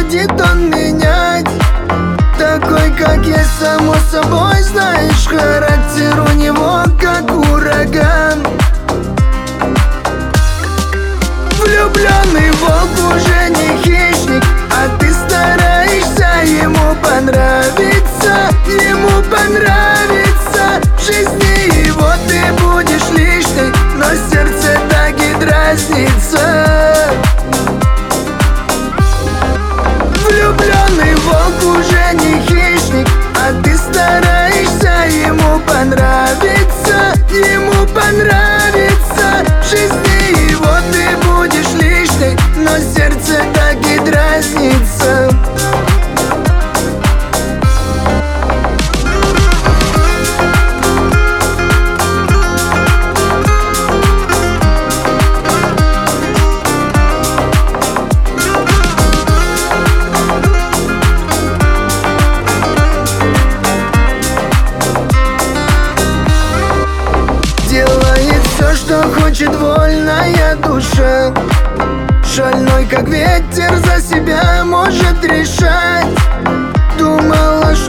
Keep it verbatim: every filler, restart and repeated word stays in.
будет он менять. Такой, как есть, само собой, знаешь, характер у него как ураган. Влюбленный волк уже не хищник, а ты стараешься ему понравиться, ему понравиться. В жизни его ты будешь лишней, но сердце так и дразнится. Влюбленный волк уже не хищник, а ты стараешься ему понравиться, ему понравиться. В жизни его ты будешь лишней, но сердце так и дразнится. Делает все, что хочет вольная душа. Шальной, как ветер, за себя может решать. Думала,